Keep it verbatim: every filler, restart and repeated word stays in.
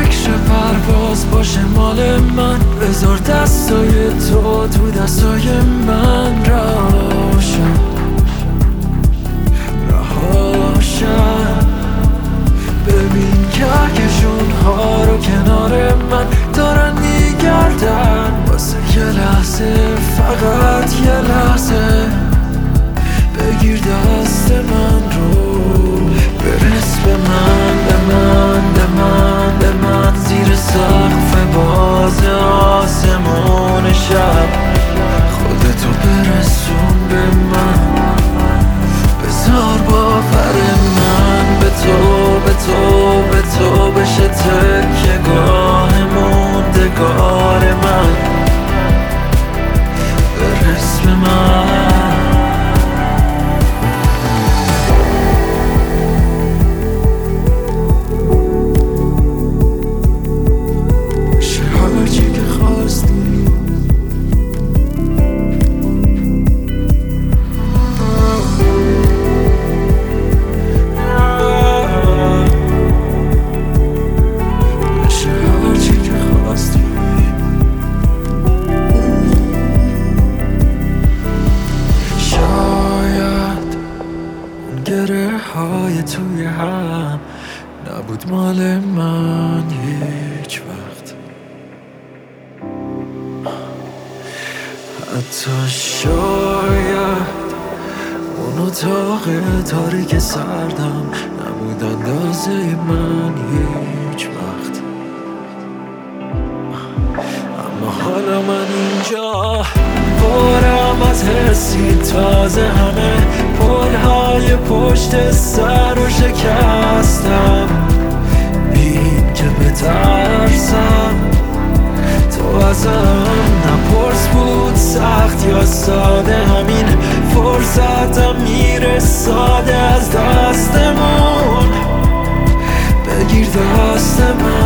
فکر پرواز باشه مال من، بذار دستای تو تو دستای من رهاشم رهاشم. ببین کهکشون ها رو کنار من دارن میگردن واسه یه لحظه، فقط یه لحظه. بگیر دست من رو، برس به من، به من، به من، به من. زیر سقف باز آسمون شب خودتو برسون به من، بذار باور من به تو، به تو، به تو بشه تکیه گاه موندگار من. برس به من. گره های توی هم نبود مال من هیچ وقت. حتی شاید اون اتاق تاریک سردم نبود اندازه من هیچ وقت. اما حالا من اینجا پرم از حسی تازه، همه پلهای پشت سر رو شکستم بی این که بترسم. تو ازم نپرس بود سخت یا ساده، همین فرصتم میره ساده از دستمون. بگیر دست من،